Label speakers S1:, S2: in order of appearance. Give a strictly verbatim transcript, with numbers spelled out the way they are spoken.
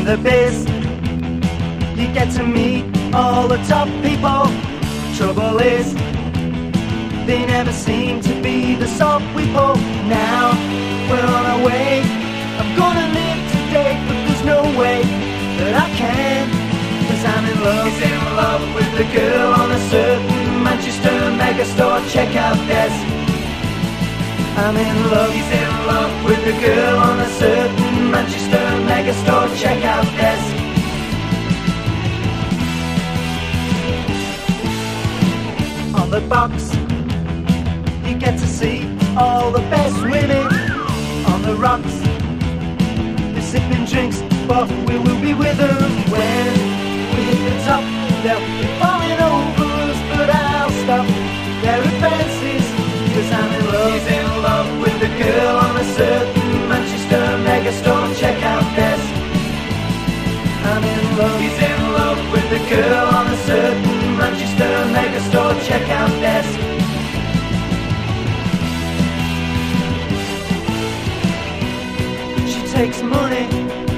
S1: in the biz, you get to meet all the top people. Trouble is, they never seem to be the sort we pull. Now we're on our way, I'm gonna live today, but there's no way that I can, cause I'm in love. He's in love with the girl on a certain Manchester megastore checkout desk. I'm in love. He's in love with the girl on a certain Manchester megastore checkout desk. On the box, you get to see all the best women. On the rocks, they're sipping drinks, but we will be with them when we hit the top. They'll be falling over us, but I'll stop their advances, cause I'm in love. He's in love with the girl on a certain Manchester megastore checkout desk. I'm in love. He's in love with the girl on a certain Manchester megastore checkout desk. She takes money